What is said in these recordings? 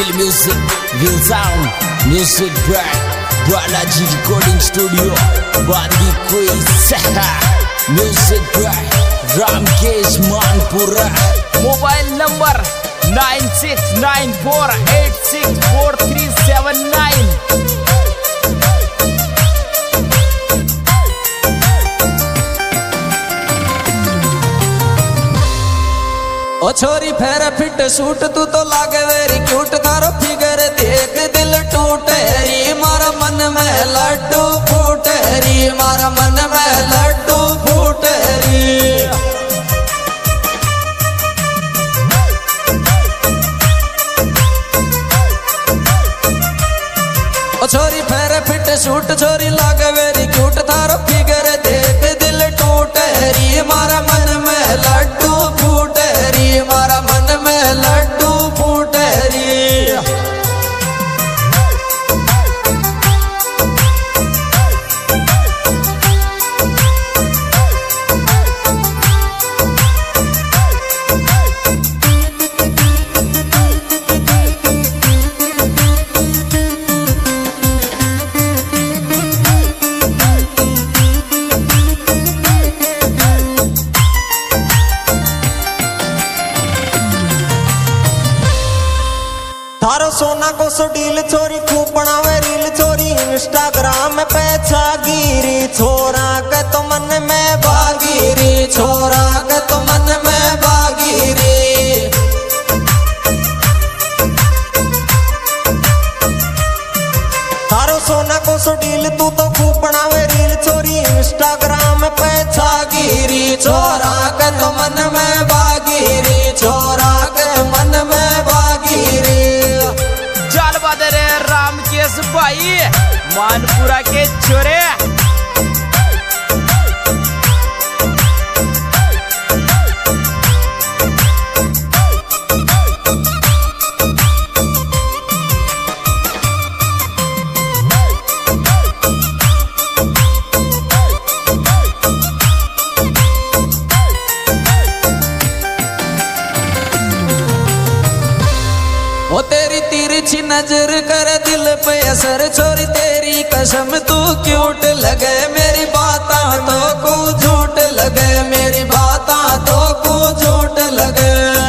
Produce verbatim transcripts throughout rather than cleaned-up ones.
Feel music, feel sound, music brand, Balaji Recording Studio, Bandi Quiz, music brand, Ramkesh Manpura. Mobile number nine six nine four eight six four three seven nine. ओ छोरी फेर fit suit तू तो लागे very cute थारो figure देख दिल टूटे री मारा मन में लड्डू फूटे री मारा मन में लड्डू फूटे री। ओ छोरी फेर फिट सूट छोरी लागे वेरी क्यूट थारो फिगर देख दिल टूटे री मारा मन में लड्डू फूटे री मारा मन में लड्डू फूटे री। थारो सोना को सो डील छोरी खूब बनावे रील छोरी इंस्टाग्राम पे छागिरी छोरा के तो मन में बागिरी छोरा के तो मन में बागिरी। थारो सोना को सो डील तू तो खूब बनावे रील छोरी इंस्टाग्राम पे छागिरी छोरा के तो मन में बागिरी छोरा के मन में बागिरी। रामकेश भाई मानपुरा के छोरे। ओ तेरी तिरछी नजर कर दिल पे असर छोरी तेरी कसम तू क्यूट लगे मेरी बाता तो को झूठ लगे मेरी बाता तो को झूठ लगे।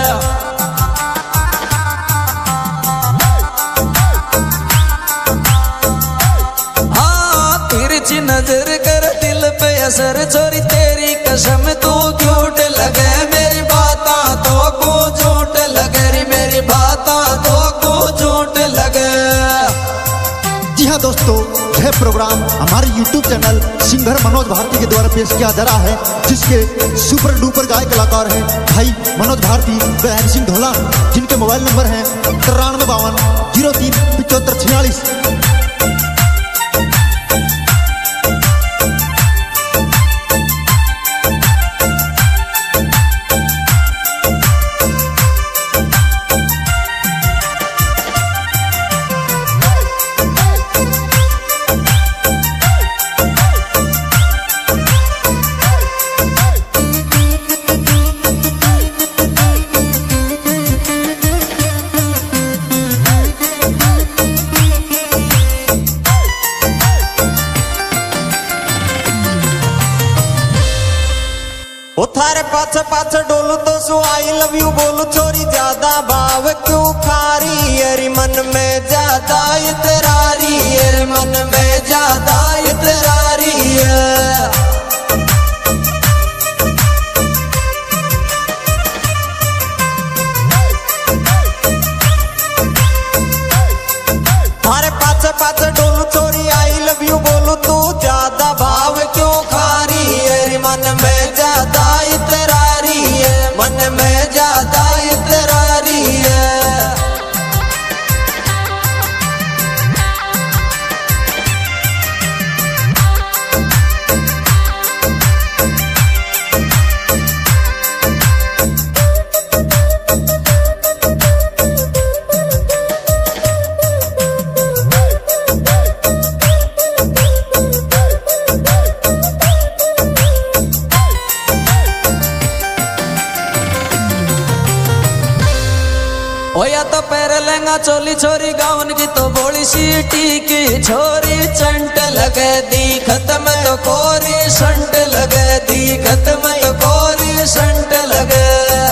हाँ तिरछी नजर कर दिल पे असर छोरी तेरी कसम तू क्यूट लगे मेरी बाता तो को झूठ लगे री मेरी बाता तो को झूठ लगे। जी हाँ दोस्तों, यह प्रोग्राम हमारे YouTube channel singer Manoj Bharti के द्वारा पेश किया जा रहा है, जिसके सुपर डुपर गायक कलाकार हैं भाई मनोज भारती व हरि सिंह ढोला, जिनके मोबाइल नंबर हैं तिरानवे बावन जीरो तीन पिचहत्तर छियालीस। ओ थारे पाछ पाछ डोलू तो सु आई लव यू बोलू छोरी ज्यादा भाव क्यों खारी अरे मन में ज्यादा इतरारी अरे मन में ज्यादा इतरारी है। थारे पाछ पाछ डोलू छोरी आई लव यू बोलू तू ज्यादा भाव क्यों खारी अरे मन में ज्यादा इतरारी है मन में ज्यादा इतरारी है। ओ या तो पैर लेंगा चोली छोरी गाउन की तो बोली सीटी की छोरी चंट लगे दी खत्म तो कोरी संट लगे दी खत्म तो कोरी संट लगे।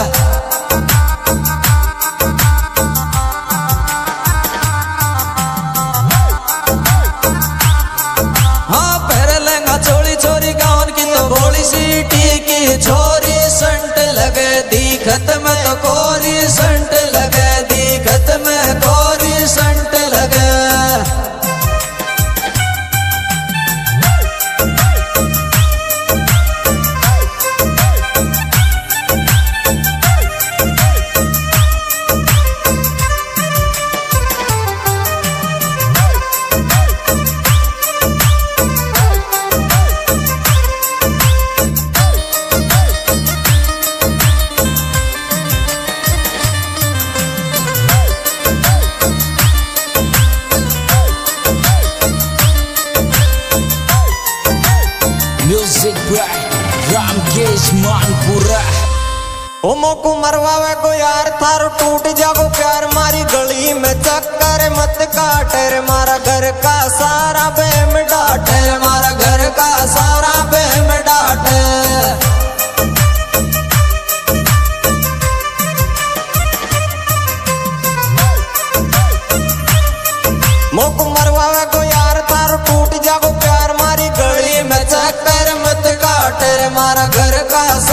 हाँ पैर लेंगा चोली छोरी गाउन की तो बोली सीटी की छोरी संट लगे दी खत्म तो कोरी संट लगे दी खत्म कोरी संट लगे। Music by Ramkesh Manpura. ओ मोकू मरवावे को यार थारो टूट जागो प्यार मारी गली में चक्कर मत काटे रे मारा घर का सारा बेम डाटे रे मारा घर का सारा बेम डाटे। मोकू मरवावे को यार थारो टूट जागो प्यार मारी गली में चक्कर मत काटे रे मारा घर का